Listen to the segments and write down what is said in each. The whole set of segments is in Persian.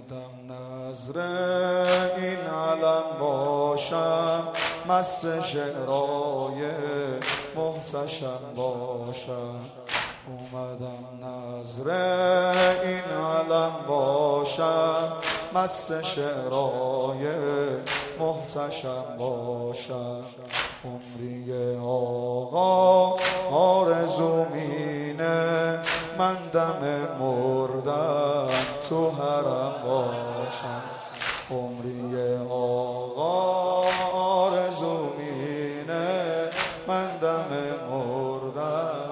اومدم نظر این علم باشم، مست شعرهای محتشم باشم. اومدم نظر این علم باشم، مست شعرهای محتشم باشم. عمری آقا آرزومینه، من دم مردن تو حرم باشم. عمری آقا آرزومینه، من دم مردن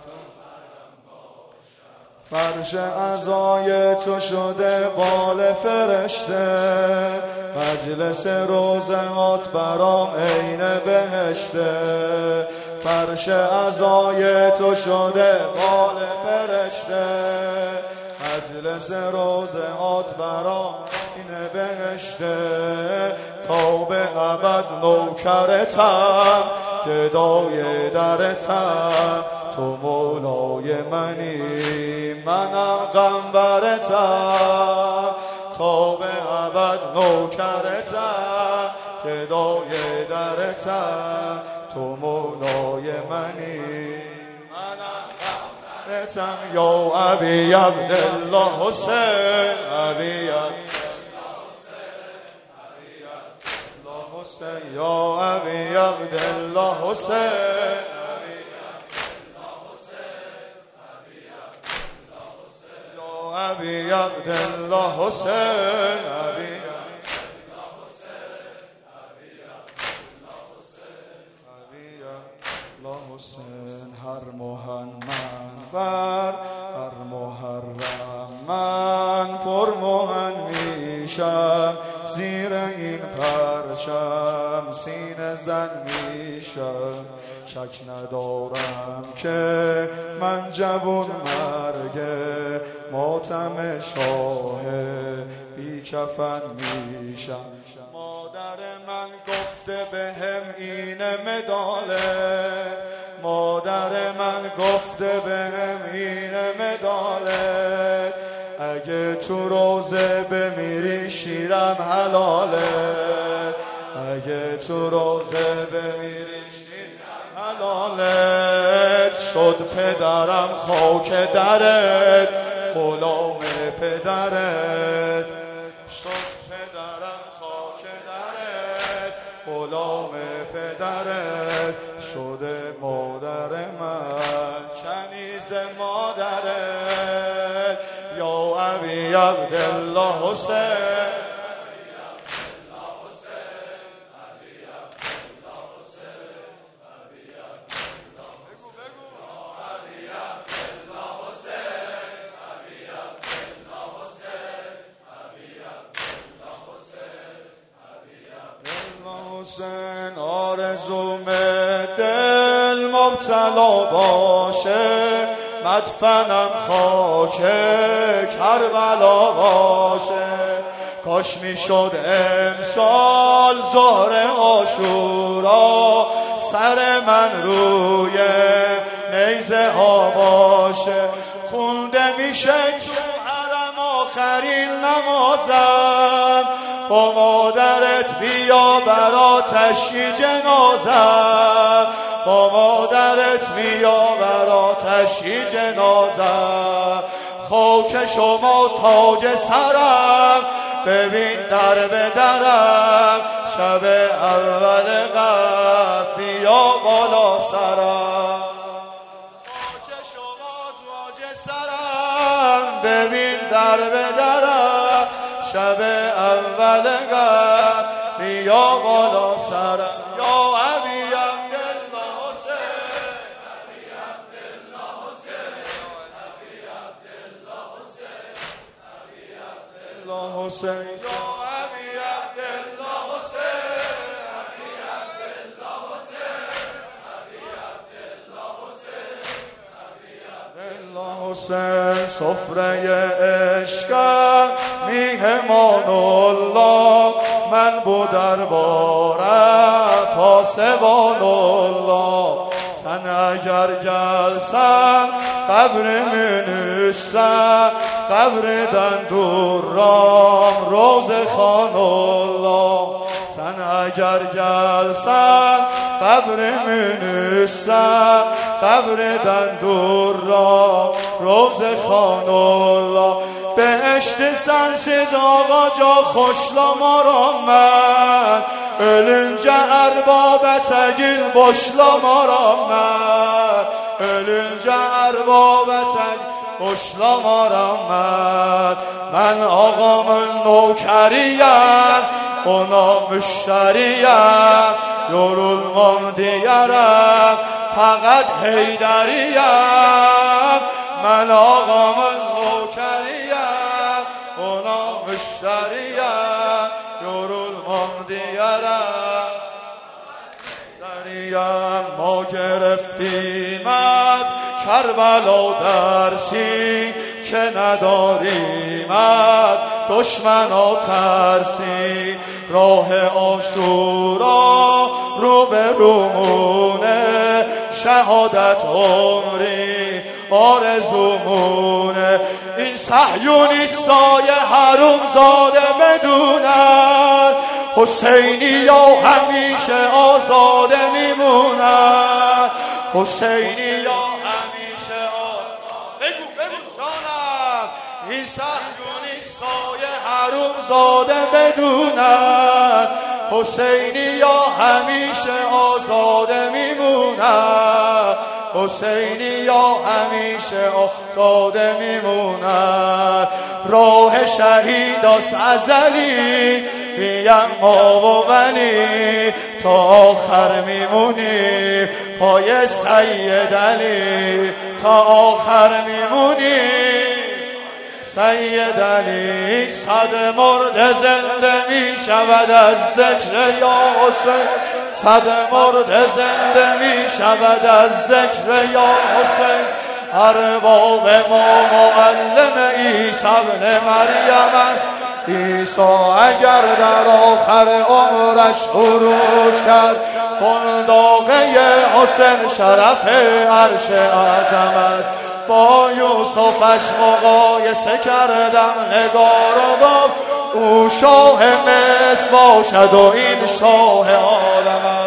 فرش عزای تو شده بال فرشته، مجلس روضهات برام عین بهشته. فرش عزای تو شده بال فرشته، مجلس روضهات برام عین بهشته. تا به ابد نوکرتم، گدای درتم، تو مولای منی منم غمبرتم. تا به ابد نوکرتم، گدای درتم، تو مولای منی منم غمبرتم. یا ابی عبدالله حسین، ابی عبدالله حسین، یا ابی عبدالله حسین، ابی عبدالله حسین، ابی عبدالله حسین. هر محنن بر هر محرم من پرمحن میشم، زیر این پرچم سینه زن میشم. شک ندارم که من جوون مرگ ماتم شاه بی کفن میشم. مادر من گفته بهم اینه مداله، مادر من گفته بهم اینه مداله. اگه تو روزه بمیری شیرم حلاله، اگه تو روزه بمیری حلالت. شد پدرم خاک درت، غلام پدرت. شد پدرم خاک درت، غلام پدرت. شده مادر من کنیز مادرت. یا ابی عبدالله حسین، حسین. آرزوم دل مبتلا باشه، مدفنم خاک کربلا باشه. کاش میشد امسال ظهر عاشورا، سر من روی نیزه ها باشه. خونده میشه تو حرم آخرین نمازم، با مادرت بیا برا تشییع جنازم، با مادرت بیا برا تشییع جنازم. خاک شما تاج سرم، ببین در به درم. شب اول قبل بیا بالا سرم. خاک شما تاج سرم، ببین در به درم. شب اول قبل بیا بالا سرم. یا ابی عبدالله حسین، ابی عبدالله حسین، ابی عبدالله حسین، ابی عبدالله حسین. یا ابی عبدالله حسین، ابی عبدالله حسین، ابی عبدالله حسین، ابی عبدالله حسین. سفره عشقم میهمان الله، من بو دربارم پاسبان الله. تن اگر قبر من است قبر دندور را جلسن قبر منوسن قبر دندور را روز خان الله بهشت sensiz آقا جا خوشlamar mən ölüncə ərbabətə gil boşlamar mən ölüncə ərbabətə boşlamar mən ağamın nökəriyəm ona müştəriyəm yorulmam deyərəm fəqət heydəriyəm mən ağamın nökəriyəm ona müştəriyəm yorulmam deyərəm heydəriyəm ما گرفتیم از کربلا درسی که نداریم از دشمنا ترسی راه عاشورا رو به رومونه شهادت عمری آرزومونه این صهیونیستای حروم زاده بدونن حسینی یا همیشه آزاده میمونن حسینی یا همیشه آزاده بگو جانم این صهیونیستای حروم زاده بدونن حسینی یا همیشه آزاده میمونن حسینی یا همیشه آزاده میمونن راه شهیداست ازلی بیم ما و ولی تا آخر میمونی پای سید علی تا آخر میمونی سید علی صد مرد زنده می شود از ذکر یا حسین صد مرد زنده می شود از ذکر یا حسین ارباب ما معلم عیسی ابن مریم است عیسی اگر در آخر عمرش عروج کرد بنداغه حسین شرف عرش عظمت با یوسفش مقایسه کردم نگار و گفت او شاه مصر باشد و این شاه عالم